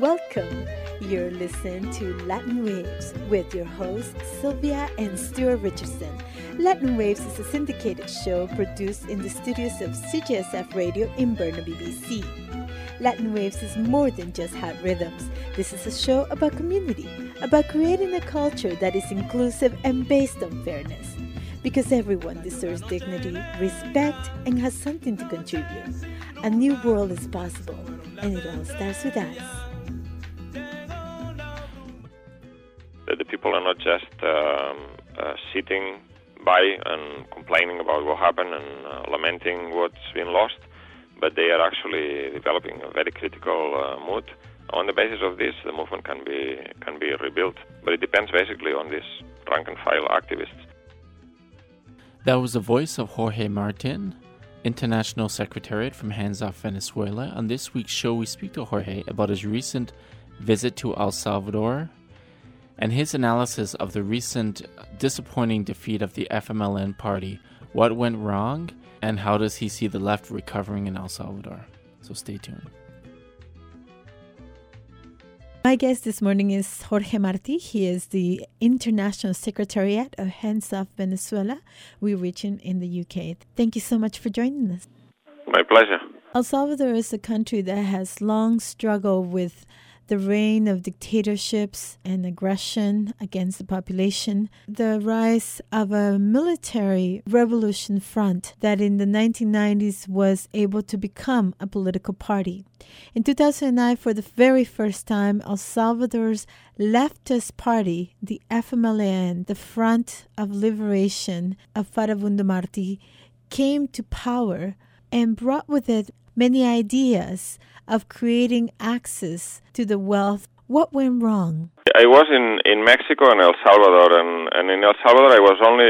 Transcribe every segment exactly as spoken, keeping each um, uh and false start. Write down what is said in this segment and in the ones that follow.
Welcome. You're listening to Latin Waves with your hosts Sylvia and Stuart Richardson. Latin Waves is a syndicated show produced in the studios of C J S F Radio in Burnaby, B C. Latin Waves is more than just hot rhythms. This is a show about community, about creating a culture that is inclusive and based on fairness. Because everyone deserves dignity, respect, and has something to contribute. A new world is possible, and it all starts with us. The people are not just um, uh, sitting by and complaining about what happened and uh, lamenting what's been lost, but they are actually developing a very critical uh, mood. On the basis of this, the movement can be can be rebuilt, but it depends basically on these rank-and-file activists. That was the voice of Jorge Martin, International Secretariat from Hands Off Venezuela. On this week's show, we speak to Jorge about his recent visit to El Salvador and his analysis of the recent disappointing defeat of the F M L N party. What went wrong, and how does he see the left recovering in El Salvador? So stay tuned. My guest this morning is Jorge Martí. He is the International Secretariat of Hands Off Venezuela. We reach him in the U K. Thank you so much for joining us. My pleasure. El Salvador is a country that has long struggled with the reign of dictatorships and aggression against the population, the rise of a military revolution front that in the nineteen nineties was able to become a political party. In two thousand nine, for the very first time, El Salvador's leftist party, the F M L N, the Front of Liberation of Farabundo Martí, came to power and brought with it many ideas of creating access to the wealth. What went wrong? I was in, in Mexico and El Salvador, and, and in El Salvador I was only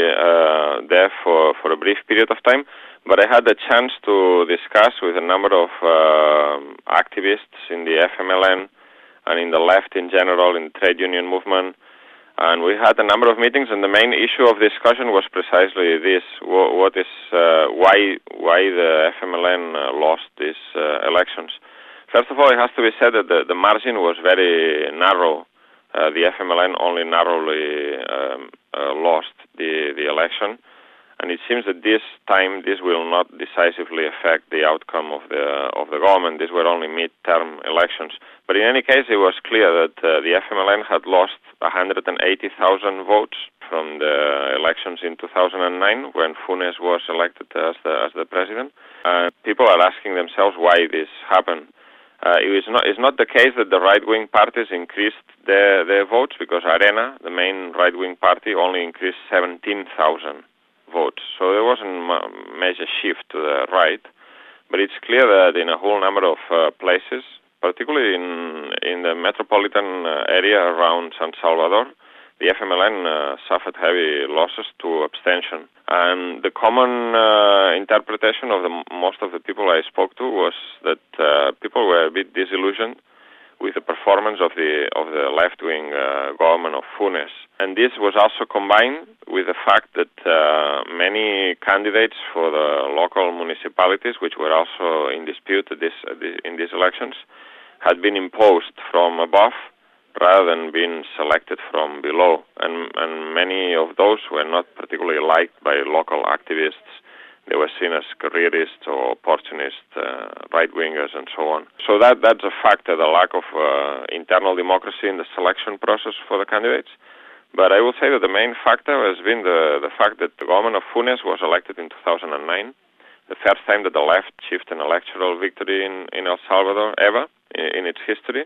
uh, there for, for a brief period of time, but I had the chance to discuss with a number of uh, activists in the F M L N and in the left in general, in the trade union movement, and we had a number of meetings, and the main issue of discussion was precisely this: what, what is uh, why why the F M L N uh, lost these uh, elections. First of all, it has to be said that the, the margin was very narrow. Uh, the F M L N only narrowly um, uh, lost the the election, and it seems that this time this will not decisively affect the outcome of the of the government. These were only mid-term elections. But in any case, it was clear that uh, the F M L N had lost one hundred eighty thousand votes from the elections in two thousand nine, when Funes was elected as the as the president. Uh, people are asking themselves why this happened. Uh, it is not, it's not the case that the right-wing parties increased their, their votes, because Arena, the main right-wing party, only increased seventeen thousand votes. So there wasn't a major shift to the right. But it's clear that in a whole number of uh, places, particularly in in the metropolitan uh, area around San Salvador, the F M L N uh, suffered heavy losses to abstention. And the common uh, interpretation of the most of the people I spoke to was that uh, people were a bit disillusioned with the performance of the of the left-wing uh, government of Funes. And this was also combined with the fact that uh, many candidates for the local municipalities, which were also in dispute at this, at this, in these elections, had been imposed from above rather than being selected from below. And, and many of those were not particularly liked by local activists. They were seen as careerists or opportunist uh, right-wingers and so on. So that that's a factor, the lack of uh, internal democracy in the selection process for the candidates. But I will say that the main factor has been the, the fact that the government of Funes was elected in two thousand nine, the first time that the left achieved an electoral victory in, in El Salvador ever in, in its history.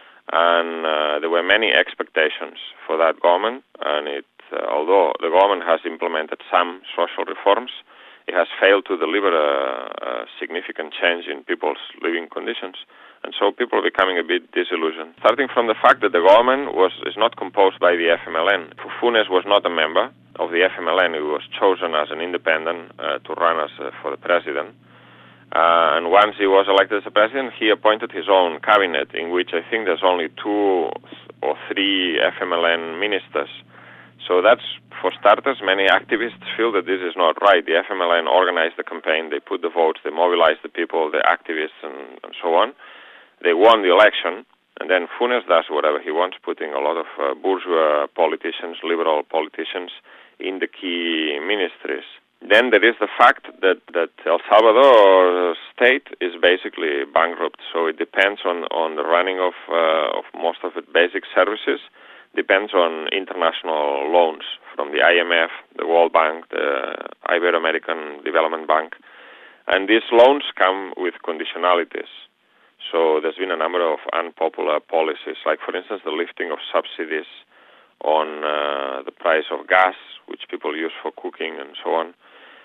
And uh, there were many expectations for that government, and it, uh, although the government has implemented some social reforms, it has failed to deliver a, a significant change in people's living conditions. And so people are becoming a bit disillusioned. Starting from the fact that the government was is not composed by the F M L N. Funes was not a member of the F M L N. He was chosen as an independent uh, to run as uh, for the president. Uh, and once he was elected as a president, he appointed his own cabinet, in which I think there's only two or three F M L N ministers. So that's, for starters, many activists feel that this is not right. The F M L N organized the campaign, they put the votes, they mobilized the people, the activists, and, and so on. They won the election, And then Funes does whatever he wants, putting a lot of uh, bourgeois politicians, liberal politicians, in the key ministries. Then there is the fact that, that El Salvador state is basically bankrupt, so it depends on, on the running of, uh, of most of its basic services, depends on international loans from the I M F, the World Bank, the Ibero-American Development Bank. And these loans come with conditionalities. So there's been a number of unpopular policies, like, for instance, the lifting of subsidies on uh, the price of gas, which people use for cooking and so on,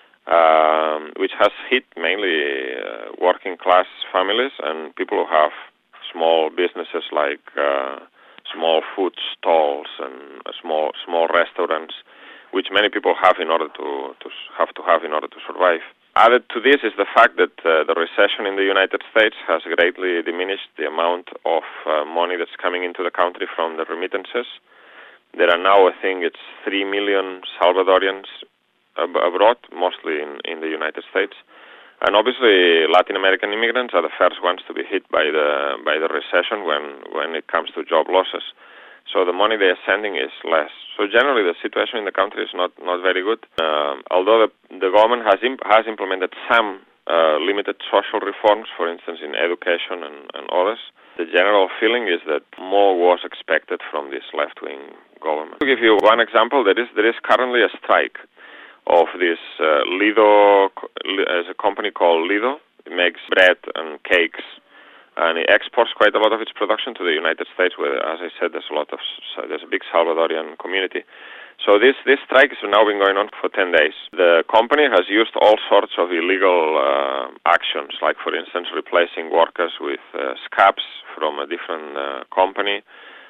um, which has hit mainly uh, working-class families and people who have small businesses like uh, small food stalls and uh, small small restaurants, which many people have in order to, to have to have in order to survive. Added to this is the fact that uh, the recession in the United States has greatly diminished the amount of uh, money that's coming into the country from the remittances. There are now, I think, it's three million Salvadorians ab- abroad, mostly in, in the United States. And obviously, Latin American immigrants are the first ones to be hit by the by the recession when, when it comes to job losses. So the money they are sending is less. So generally, the situation in the country is not, not very good. Um, although the, the government has imp- has implemented some uh, limited social reforms, for instance, in education and, and others, the general feeling is that more was expected from this left-wing government. To give you one example, there is there is currently a strike of this uh, Lido, as a company called Lido. It makes bread and cakes, and it exports quite a lot of its production to the United States, where, as I said, there's a lot of there's a big Salvadorian community. So this this strike has now been going on for ten days. The company has used all sorts of illegal uh, actions, like, for instance, replacing workers with uh, scabs from a different uh, company,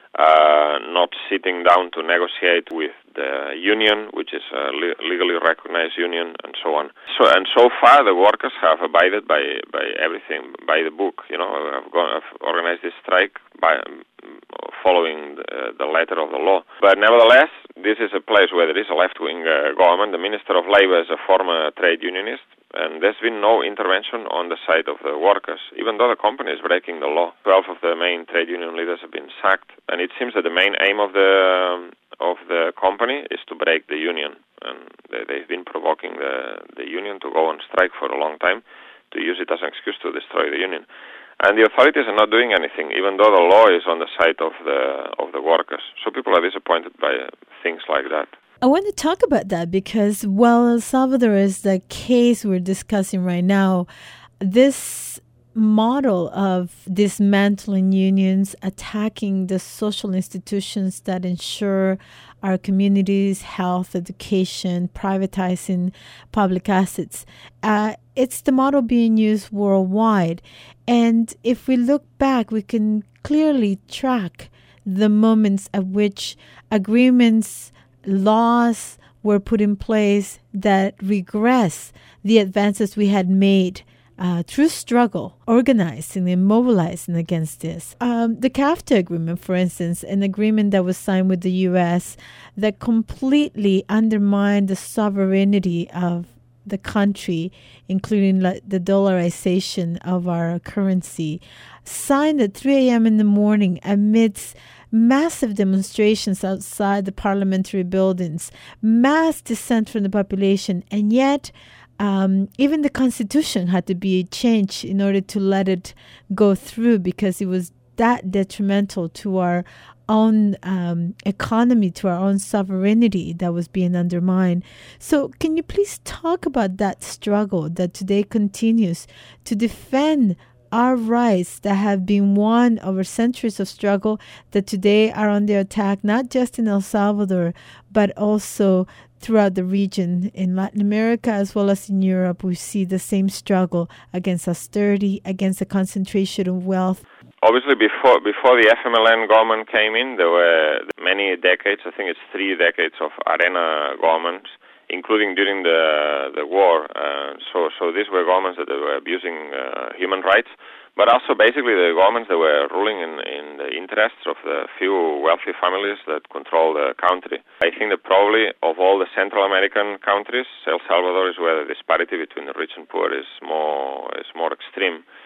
uh, not sitting down to negotiate with the union, which is a le- legally recognized union, and so on. So and so far, the workers have abided by, by everything, by the book. You know, have gone, have organized this strike by following the, the letter of the law. But nevertheless, this is a place where there is a left-wing uh, government. The Minister of Labor is a former trade unionist, and there's been no intervention on the side of the workers, even though the company is breaking the law. Twelve of the main trade union leaders have been sacked, and it seems that the main aim of the um, of the company is to break the union, and they, they've been provoking the, the union to go on strike for a long time, to use it as an excuse to destroy the union. And the authorities are not doing anything, even though the law is on the side of the of the workers. So people are disappointed by things like that. I want to talk about that because while El Salvador is the case we're discussing right now, this model of dismantling unions, attacking the social institutions that ensure our communities' health, education, privatizing public assets, uh, it's the model being used worldwide. And if we look back, we can clearly track the moments at which agreements, laws were put in place that regress the advances we had made uh, through struggle, organizing and mobilizing against this. Um, the CAFTA agreement, for instance, an agreement that was signed with the U S that completely undermined the sovereignty of the country, including la- the dollarization of our currency, signed at three a.m. in the morning amidst massive demonstrations outside the parliamentary buildings, mass dissent from the population, and yet um, even the constitution had to be changed in order to let it go through because it was that detrimental to our own um, economy, to our own sovereignty that was being undermined. So can you please talk about that struggle that today continues to defend our rights that have been won over centuries of struggle that today are under attack, not just in El Salvador, but also throughout the region. In Latin America as well as in Europe, we see the same struggle against austerity, against the concentration of wealth. Obviously, before before the F M L N government came in, there were many decades, I think it's three decades of arena governments, including during the the war. Uh, so so these were governments that were abusing uh, human rights, but also basically the governments that were ruling in, in the interests of the few wealthy families that control the country. I think that probably of all the Central American countries, El Salvador is where the disparity between the rich and poor is more is more extreme.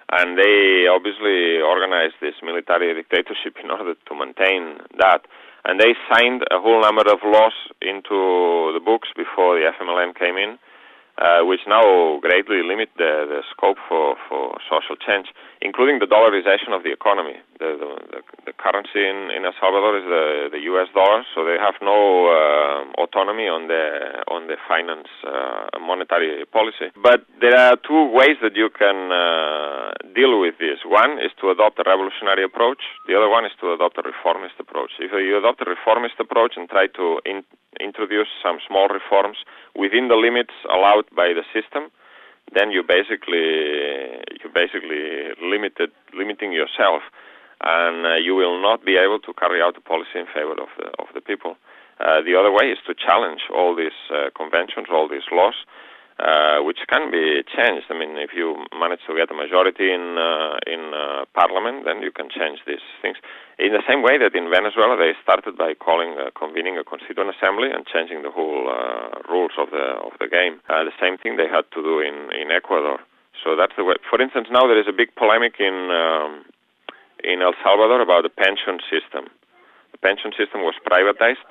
And they obviously organized this military dictatorship in order to maintain that. And they signed a whole number of laws into the books before the F M L N came in, uh, which now greatly limit the, the scope for, for social change, including the dollarization of the economy. The, the, the currency in, in El Salvador is the, the U S dollar, so they have no uh, autonomy on the on the finance uh, monetary policy. But there are two ways that you can uh, deal with this. One is to adopt a revolutionary approach. The other one is to adopt a reformist approach. If you adopt a reformist approach and try to in, introduce some small reforms within the limits allowed by the system, then you basically you basically limited limiting yourself, and uh, you will not be able to carry out a policy in favor of the of the people. Uh, the other way is to challenge all these uh, conventions, all these laws, uh, which can be changed. I mean, if you manage to get a majority in uh, in uh, parliament, then you can change these things. In the same way that in Venezuela they started by calling, uh, convening a constituent assembly and changing the whole uh, rules of the of the game. Uh, the same thing they had to do in, in Ecuador. So that's the way. For instance, now there is a big polemic in um, in El Salvador about the pension system. The pension system was privatized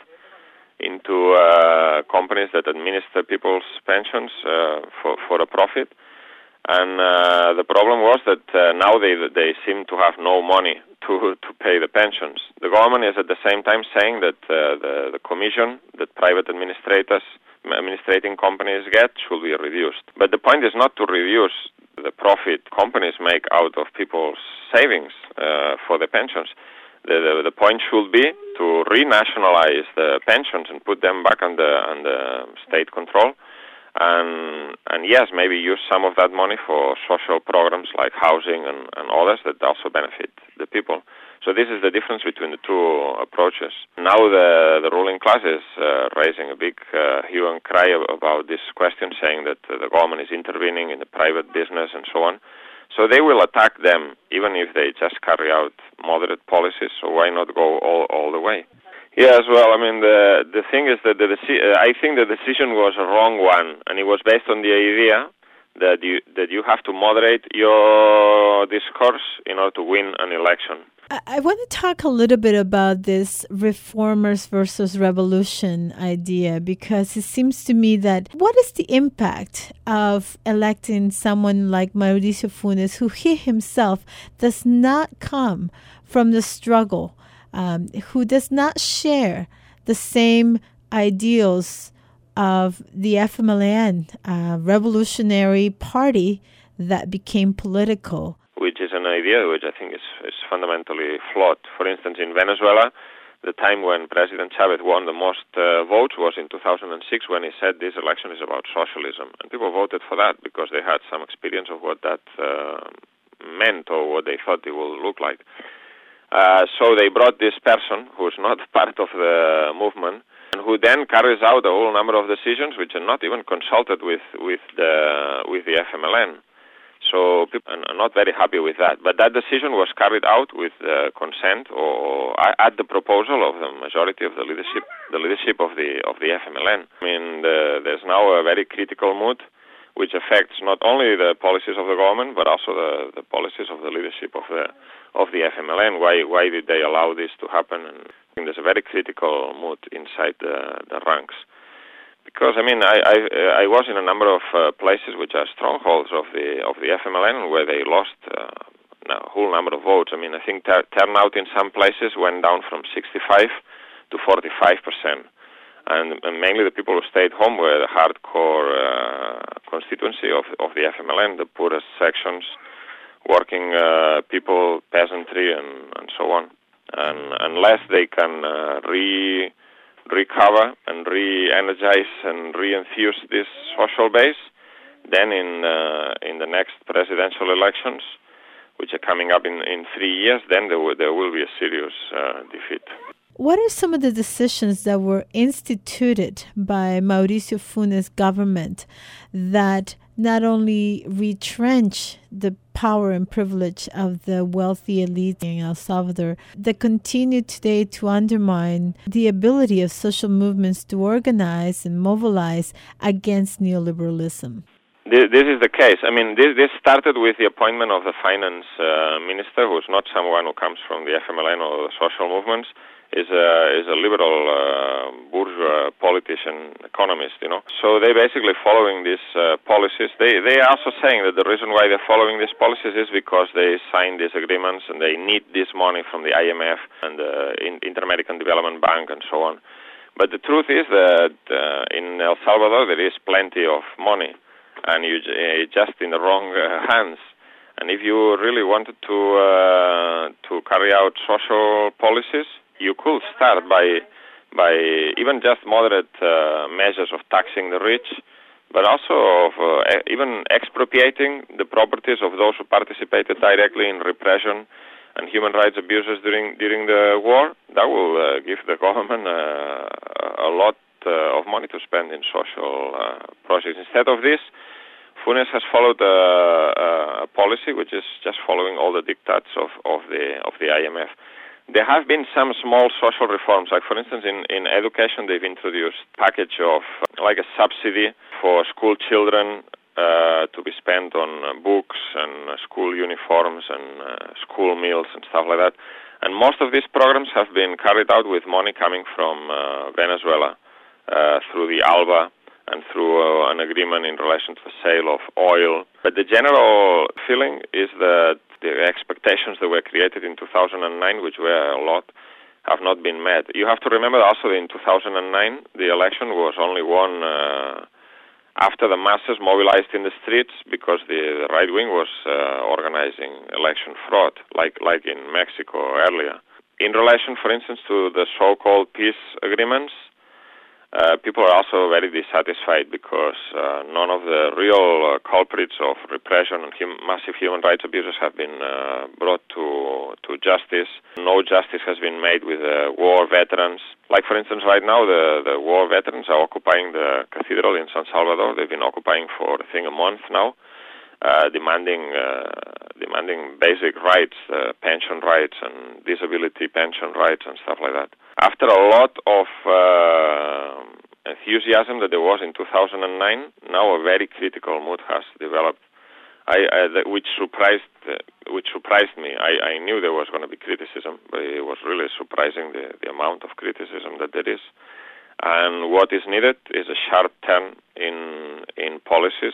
into uh, companies that administer people's pensions uh, for for a profit. And uh, the problem was that uh, now they they seem to have no money to to pay the pensions. The government is at the same time saying that uh, the the commission that private administrators administrating companies get should be reduced. But the point is not to reduce the profit companies make out of people's savings uh, for the pensions. The, the the point should be to renationalize the pensions and put them back under under state control. And and yes, maybe use some of that money for social programs like housing and, and others that also benefit the people. So this is the difference between the two approaches. Now the, the ruling class is uh, raising a big uh, hue and cry about this question, saying that uh, the government is intervening in the private business and so on. So they will attack them even if they just carry out moderate policies, so why not go all, all the way? Yes, well, I mean, the the thing is that the deci- uh, I think the decision was a wrong one, and it was based on the idea that you that you have to moderate your discourse in order to win an election. I, I want to talk a little bit about this reformers versus revolution idea, because it seems to me that what is the impact of electing someone like Mauricio Funes, who he himself does not come from the struggle, Um, who does not share the same ideals of the F M L N, uh, revolutionary party that became political? Which is an idea which I think is, is fundamentally flawed. For instance, in Venezuela, the time when President Chavez won the most uh, votes was in two thousand six, when he said this election is about socialism. And people voted for that because they had some experience of what that uh, meant or what they thought it would look like. Uh, so they brought this person who's not part of the movement, and who then carries out a whole number of decisions which are not even consulted with with the with the F M L N. So people are not very happy with that. But that decision was carried out with uh, consent or at the proposal of the majority of the leadership, the leadership of the of the F M L N. I mean, the, there's now a very critical mood, which affects not only the policies of the government but also the, the policies of the leadership of the of the F M L N. Why why did they allow this to happen? And I think there's a very critical mood inside the, the ranks. Because I mean, I I, I was in a number of uh, places which are strongholds of the of the F M L N where they lost uh, a whole number of votes. I mean, I think ter- turnout in some places went down from sixty-five to forty-five percent. And, and mainly the people who stayed home were the hardcore uh, constituency of of the F M L N, the poorest sections, working uh, people, peasantry, and, and so on. And unless they can uh, re recover and re-energize and re-enthuse this social base, then in uh, in the next presidential elections, which are coming up in, in three years, then there will, there will be a serious uh, defeat. What are some of the decisions that were instituted by Mauricio Funes' government that not only retrench the power and privilege of the wealthy elite in El Salvador, that continue today to undermine the ability of social movements to organize and mobilize against neoliberalism? This, this is the case. I mean, this, this started with the appointment of the finance uh, minister, who's not someone who comes from the F M L N or the social movements. Is a is a liberal uh, bourgeois politician, economist, you know. So they basically following these uh, policies. They they are also saying that the reason why they're following these policies is because they signed these agreements and they need this money from the I M F and the Inter-American Development Bank and so on. But the truth is that uh, in El Salvador there is plenty of money, and you uh, just in the wrong uh, hands. And if you really wanted to uh, to carry out social policies, you could start by by even just moderate uh, measures of taxing the rich, but also of uh, even expropriating the properties of those who participated directly in repression and human rights abuses during during the war. That will uh, give the government uh, a lot uh, of money to spend in social uh, projects. Instead of this, Funes has followed a, a policy which is just following all the diktats of, of the of the I M F. There have been some small social reforms, like for instance in, in education they've introduced a package of like a subsidy for school children uh, to be spent on uh, books and uh, school uniforms and uh, school meals and stuff like that. And most of these programs have been carried out with money coming from uh, Venezuela uh, through the ALBA and through uh, an agreement in relation to the sale of oil. But the general feeling is that the expectations that were created in two thousand nine, which were a lot, have not been met. You have to remember also in two thousand nine, the election was only won uh, after the masses mobilized in the streets because the, the right wing was uh, organizing election fraud, like, like in Mexico earlier. In relation, for instance, to the so-called peace agreements, Uh, people are also very dissatisfied because uh, none of the real uh, culprits of repression and hum- massive human rights abuses have been uh, brought to to justice. No justice has been made with uh, war veterans. Like, for instance, right now the, the war veterans are occupying the cathedral in San Salvador. They've been occupying for, I think, a month now, uh, demanding uh, demanding basic rights, uh, pension rights and disability pension rights and stuff like that. After a lot of uh, enthusiasm that there was in two thousand nine, now a very critical mood has developed, I, I, which surprised uh, which surprised me. I, I knew there was going to be criticism, but it was really surprising the, the amount of criticism that there is. And what is needed is a sharp turn in in policies,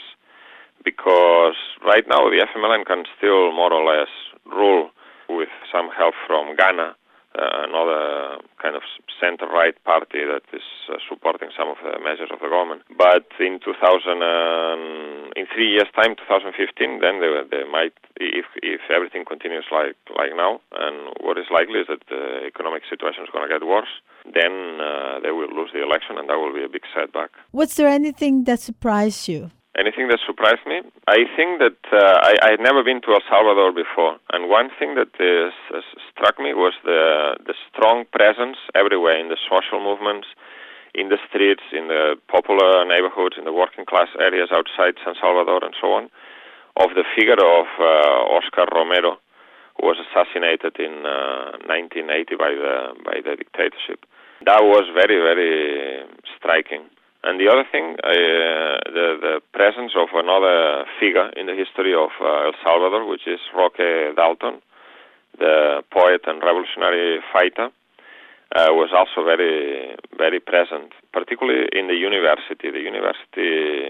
because right now the F M L N can still more or less rule with some help from Ghana, Uh, another kind of center-right party that is uh, supporting some of the measures of the government. But in two thousand, uh, in three years' time, two thousand fifteen, then they, they might, if if everything continues like like now, and what is likely is that the economic situation is going to get worse, then uh, they will lose the election, and that will be a big setback. Was there anything that surprised you? Anything that surprised me? I think that uh, I, I had never been to El Salvador before, and one thing that is, uh, struck me was the the strong presence everywhere in the social movements, in the streets, in the popular neighborhoods, in the working class areas outside San Salvador and so on, of the figure of uh, Oscar Romero, who was assassinated in uh, nineteen eighty by the by the dictatorship. That was very, very striking. And the other thing, uh, the, the presence of another figure in the history of uh, El Salvador, which is Roque Dalton, the poet and revolutionary fighter, uh, was also very, very present, particularly in the university. The university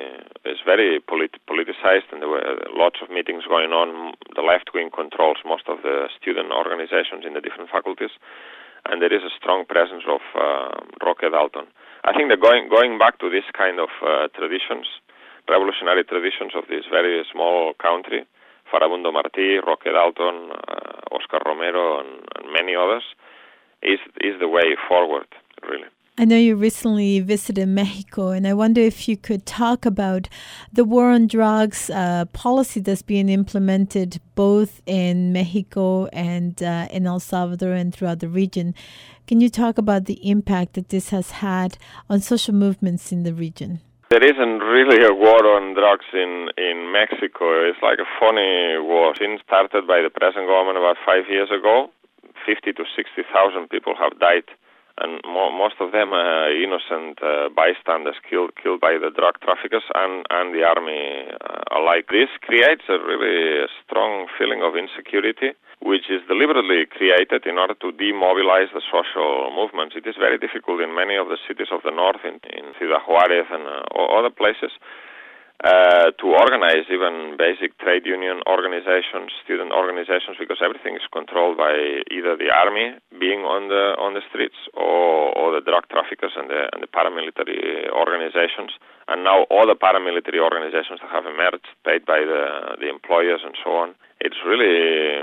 is very polit- politicized, and there were lots of meetings going on. The left wing controls most of the student organizations in the different faculties, and there is a strong presence of uh, Roque Dalton. I think that going going back to this kind of uh, traditions, revolutionary traditions of this very small country, Farabundo Martí, Roque Dalton, uh, Oscar Romero, and, and many others, is is the way forward, really. I know you recently visited Mexico, and I wonder if you could talk about the war on drugs uh, policy that's being implemented both in Mexico and uh, in El Salvador and throughout the region. Can you talk about the impact that this has had on social movements in the region? There isn't really a war on drugs in, in Mexico. It's like a funny war. Since started by the present government about five years ago, fifty to sixty thousand people have died and mo- most of them are innocent uh, bystanders killed killed by the drug traffickers and, and the army uh, alike. This creates a really strong feeling of insecurity, which is deliberately created in order to demobilize the social movements. It is very difficult in many of the cities of the north, in, in Ciudad Juárez and uh, other places, Uh, to organize even basic trade union organizations, student organizations, because everything is controlled by either the army being on the on the streets or, or the drug traffickers and the, and the paramilitary organizations, and now all the paramilitary organizations that have emerged, paid by the the employers and so on. It's really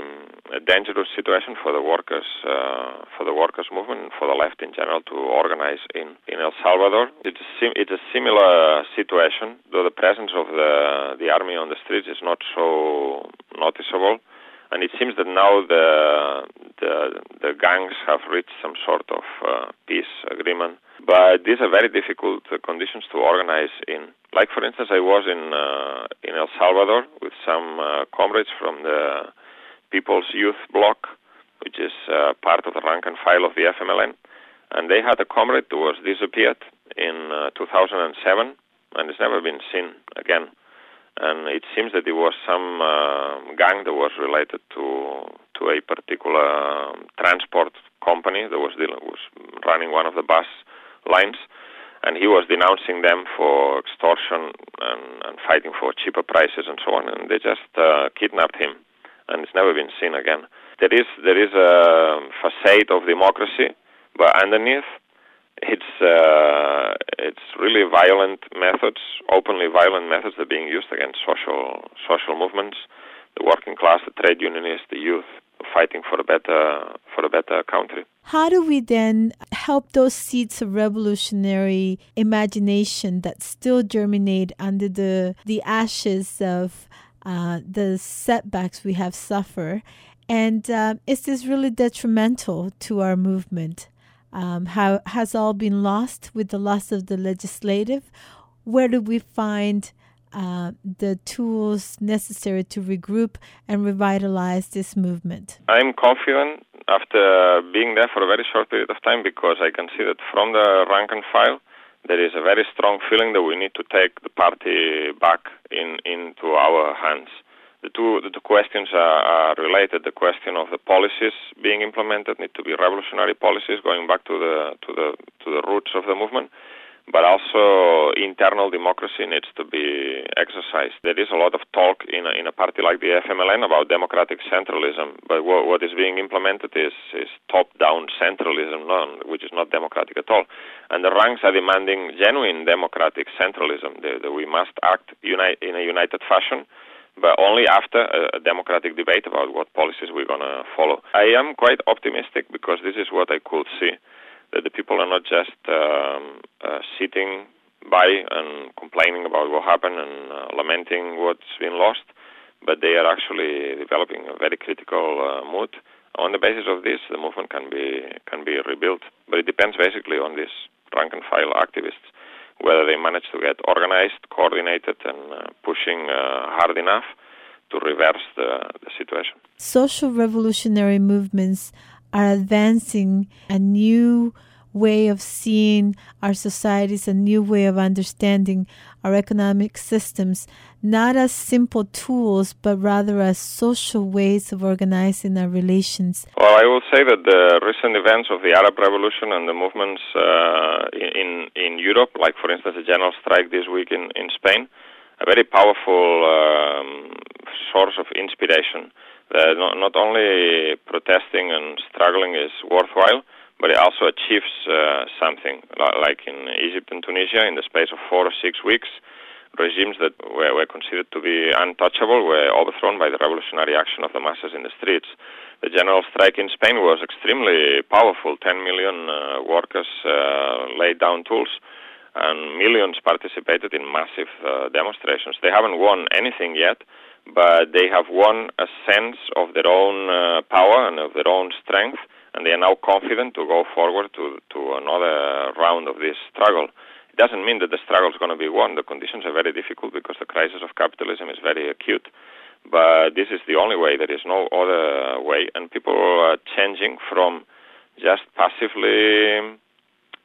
a dangerous situation for the workers, uh, for the workers' movement, for the left in general, to organize in, in El Salvador. It's a, sim- it's a similar situation, though the presence of the the army on the streets is not so noticeable, and it seems that now the the, the gangs have reached some sort of uh, peace agreement. But these are very difficult uh, conditions to organize in. Like, for instance, I was in uh, in El Salvador with some uh, comrades from the People's Youth Bloc, which is uh, part of the rank and file of the F M L N, and they had a comrade who was disappeared in uh, two thousand seven, and it's never been seen again. And it seems that it was some uh, gang that was related to to a particular um, transport company that was dealing, was running one of the bus lines, and he was denouncing them for extortion and, and fighting for cheaper prices and so on, and they just uh, kidnapped him, and it's never been seen again. There is there is a facade of democracy, but underneath, it's uh, it's really violent methods, openly violent methods that are being used against social social movements, the working class, the trade unionists, the youth, fighting for a better for a better country. How do we then help those seeds of revolutionary imagination that still germinate under the the ashes of uh, the setbacks we have suffered? And uh, is this really detrimental to our movement? Um, how has all been lost with the loss of the legislative? Where do we find uh, the tools necessary to regroup and revitalize this movement? I'm confident after being there for a very short period of time, because I can see that from the rank and file there is a very strong feeling that we need to take the party back in into our hands. The two, the two questions are, are related. The question of the policies being implemented need to be revolutionary policies, going back to the to the to the roots of the movement, but also internal democracy needs to be exercised. There is a lot of talk in a, in a party like the F M L N about democratic centralism, but what, what is being implemented is, is top-down centralism, no, which is not democratic at all. And the ranks are demanding genuine democratic centralism, that, that we must act unite, in a united fashion, but only after a, a democratic debate about what policies we're going to follow. I am quite optimistic, because this is what I could see, that the people are not just um, uh, sitting by and complaining about what happened and uh, lamenting what's been lost, but they are actually developing a very critical uh, mood. On the basis of this, the movement can be can be rebuilt, but it depends basically on these rank-and-file activists, whether they manage to get organized, coordinated, and uh, pushing uh, hard enough to reverse the, the situation. Social revolutionary movements are advancing a new way of seeing our societies, a new way of understanding our economic systems, not as simple tools, but rather as social ways of organizing our relations. Well, I will say that the recent events of the Arab Revolution and the movements uh, in in Europe, like, for instance, the general strike this week in, in Spain, a very powerful um, source of inspiration. Uh, not, not only protesting and struggling is worthwhile, but it also achieves uh, something. Like in Egypt and Tunisia, in the space of four or six weeks, regimes that were, were considered to be untouchable were overthrown by the revolutionary action of the masses in the streets. The general strike in Spain was extremely powerful. Ten million uh, workers uh, laid down tools, and millions participated in massive uh, demonstrations. They haven't won anything yet, but they have won a sense of their own uh, power and of their own strength, and they are now confident to go forward to, to another round of this struggle. It doesn't mean that the struggle is going to be won. The conditions are very difficult because the crisis of capitalism is very acute. But this is the only way. There is no other way. And people are changing from just passively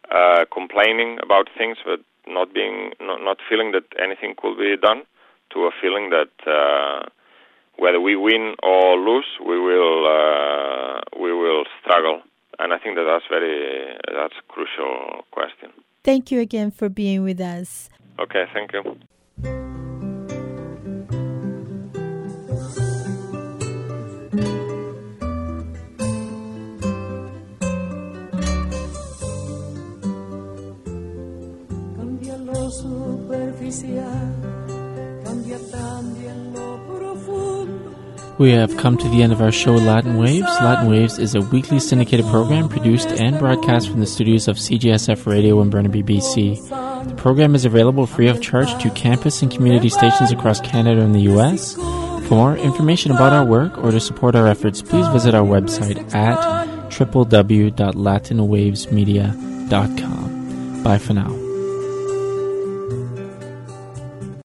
uh, complaining about things, but not being, not, not feeling that anything could be done, to a feeling that uh, whether we win or lose, we will uh, we will struggle. And I think that that's very that's a crucial question. Thank you again for being with us. Okay, thank you. Cambia lo superficial, cambia también lo profundo. We have come to the end of our show, Latin Waves. Latin Waves is a weekly syndicated program produced and broadcast from the studios of C J S F Radio in Burnaby, B C. The program is available free of charge to campus and community stations across Canada and the U S. For more information about our work or to support our efforts, please visit our website at w w w dot latin waves media dot com. Bye for now.